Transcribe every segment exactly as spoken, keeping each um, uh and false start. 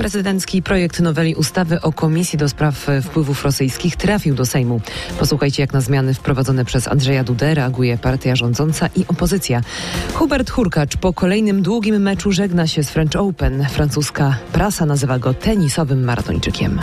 Prezydencki projekt noweli ustawy o Komisji do Spraw Wpływów Rosyjskich trafił do Sejmu. Posłuchajcie, jak na zmiany wprowadzone przez Andrzeja Dudę reaguje partia rządząca i opozycja. Hubert Hurkacz po kolejnym długim meczu żegna się z French Open. Francuska prasa nazywa go tenisowym maratończykiem.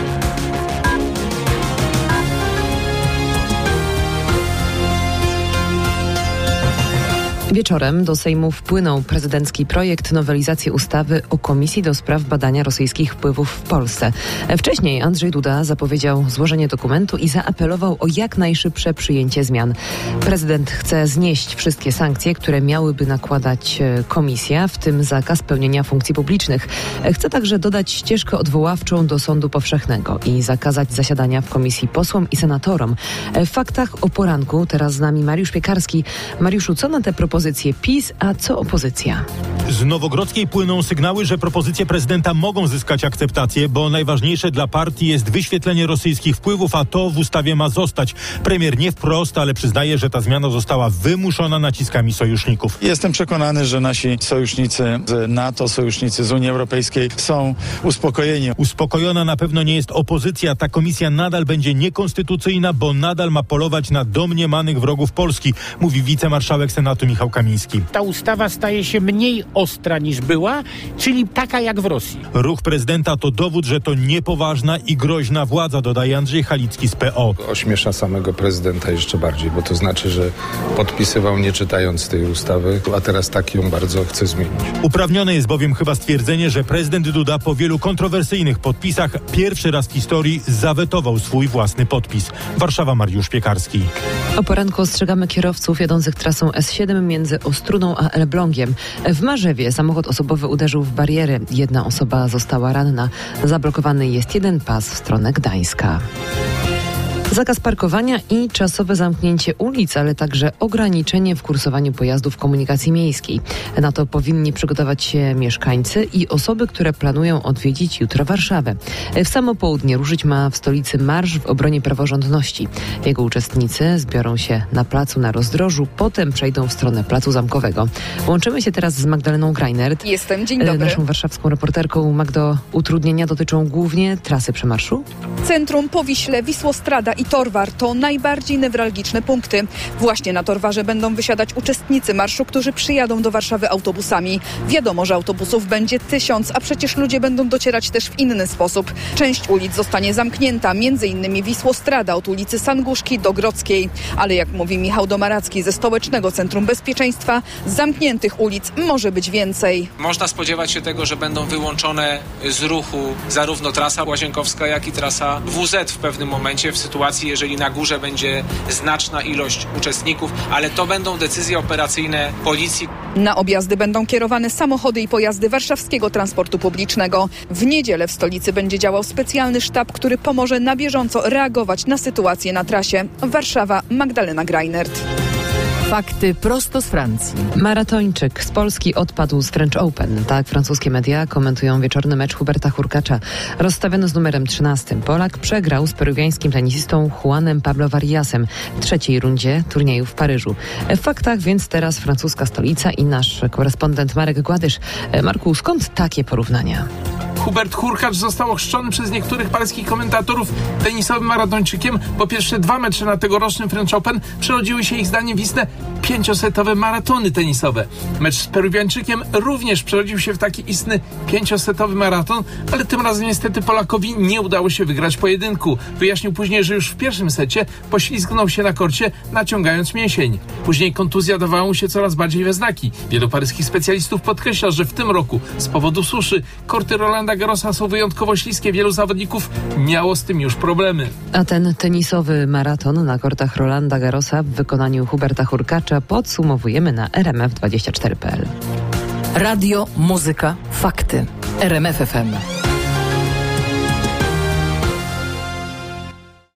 Wieczorem do Sejmu wpłynął prezydencki projekt nowelizacji ustawy o Komisji do Spraw Badania Rosyjskich Wpływów w Polsce. Wcześniej Andrzej Duda zapowiedział złożenie dokumentu i zaapelował o jak najszybsze przyjęcie zmian. Prezydent chce znieść wszystkie sankcje, które miałyby nakładać komisja, w tym zakaz pełnienia funkcji publicznych. Chce także dodać ścieżkę odwoławczą do sądu powszechnego i zakazać zasiadania w komisji posłom i senatorom. W faktach o poranku teraz z nami Mariusz Piekarski. Mariuszu, co na te propozycje PiS, a co opozycja? Z Nowogrodzkiej płyną sygnały, że propozycje prezydenta mogą zyskać akceptację, bo najważniejsze dla partii jest wyświetlenie rosyjskich wpływów, a to w ustawie ma zostać. Premier nie wprost, ale przyznaje, że ta zmiana została wymuszona naciskami sojuszników. Jestem przekonany, że nasi sojusznicy z NATO, sojusznicy z Unii Europejskiej są uspokojeni. Uspokojona na pewno nie jest opozycja. Ta komisja nadal będzie niekonstytucyjna, bo nadal ma polować na domniemanych wrogów Polski, mówi wicemarszałek Senatu Michał Kamiński. Ta ustawa staje się mniej ostra niż była, czyli taka jak w Rosji. Ruch prezydenta to dowód, że to niepoważna i groźna władza, dodaje Andrzej Halicki z P O. Ośmiesza samego prezydenta jeszcze bardziej, bo to znaczy, że podpisywał nie czytając tej ustawy, a teraz tak ją bardzo chce zmienić. Uprawnione jest bowiem chyba stwierdzenie, że prezydent Duda po wielu kontrowersyjnych podpisach pierwszy raz w historii zawetował swój własny podpis. Warszawa, Mariusz Piekarski. O poranku ostrzegamy kierowców jadących trasą S siedem między Ostrudą a Elblągiem. W Marzewie samochód osobowy uderzył w bariery. Jedna osoba została ranna. Zablokowany jest jeden pas w stronę Gdańska. Zakaz parkowania i czasowe zamknięcie ulic, ale także ograniczenie w kursowaniu pojazdów komunikacji miejskiej. Na to powinni przygotować się mieszkańcy i osoby, które planują odwiedzić jutro Warszawę. W samo południe ruszyć ma w stolicy marsz w obronie praworządności. Jego uczestnicy zbiorą się na placu na Rozdrożu, potem przejdą w stronę Placu Zamkowego. Łączymy się teraz z Magdaleną Grajnert. Jestem, dzień dobry. Naszą warszawską reporterką. Magdo, utrudnienia dotyczą głównie trasy przemarszu? Centrum, Powiśle, Wisłostrada i Torwar to najbardziej newralgiczne punkty. Właśnie na Torwarze będą wysiadać uczestnicy marszu, którzy przyjadą do Warszawy autobusami. Wiadomo, że autobusów będzie tysiąc, a przecież ludzie będą docierać też w inny sposób. Część ulic zostanie zamknięta, między innymi Wisłostrada od ulicy Sanguszki do Grodzkiej. Ale jak mówi Michał Domaracki ze Stołecznego Centrum Bezpieczeństwa, zamkniętych ulic może być więcej. Można spodziewać się tego, że będą wyłączone z ruchu zarówno trasa Łazienkowska, jak i trasa W Z w pewnym momencie w sytuacji, jeżeli na górze będzie znaczna ilość uczestników, ale to będą decyzje operacyjne policji. Na objazdy będą kierowane samochody i pojazdy warszawskiego transportu publicznego. W niedzielę w stolicy będzie działał specjalny sztab, który pomoże na bieżąco reagować na sytuację na trasie. Warszawa, Magdalena Grajnert. Fakty prosto z Francji. Maratończyk z Polski odpadł z French Open. Tak francuskie media komentują wieczorny mecz Huberta Hurkacza. Rozstawiony z numerem trzynastym Polak przegrał z peruwiańskim tenisistą Juanem Pablo Varillasem w trzeciej rundzie turnieju w Paryżu. W faktach więc teraz francuska stolica i nasz korespondent Marek Gładysz. Marku, skąd takie porównania? Hubert Hurkacz został ochrzczony przez niektórych paryskich komentatorów tenisowym maratończykiem, bo pierwsze dwa mecze na tegorocznym French Open przerodziły się ich zdaniem w istne pięciosetowe maratony tenisowe. Mecz z peruwiańczykiem również przerodził się w taki istny pięciosetowy maraton, ale tym razem niestety Polakowi nie udało się wygrać pojedynku. Wyjaśnił później, że już w pierwszym secie poślizgnął się na korcie, naciągając mięsień. Później kontuzja dawała mu się coraz bardziej we znaki. Wielu paryskich specjalistów podkreśla, że w tym roku z powodu suszy korty Rolanda Garrosa są wyjątkowo śliskie. Wielu zawodników miało z tym już problemy. A ten tenisowy maraton na kortach Rolanda Garrosa w wykonaniu Huberta Hurkacza podsumowujemy na R M F dwadzieścia cztery kropka p l. Radio, muzyka, fakty. R M F F M.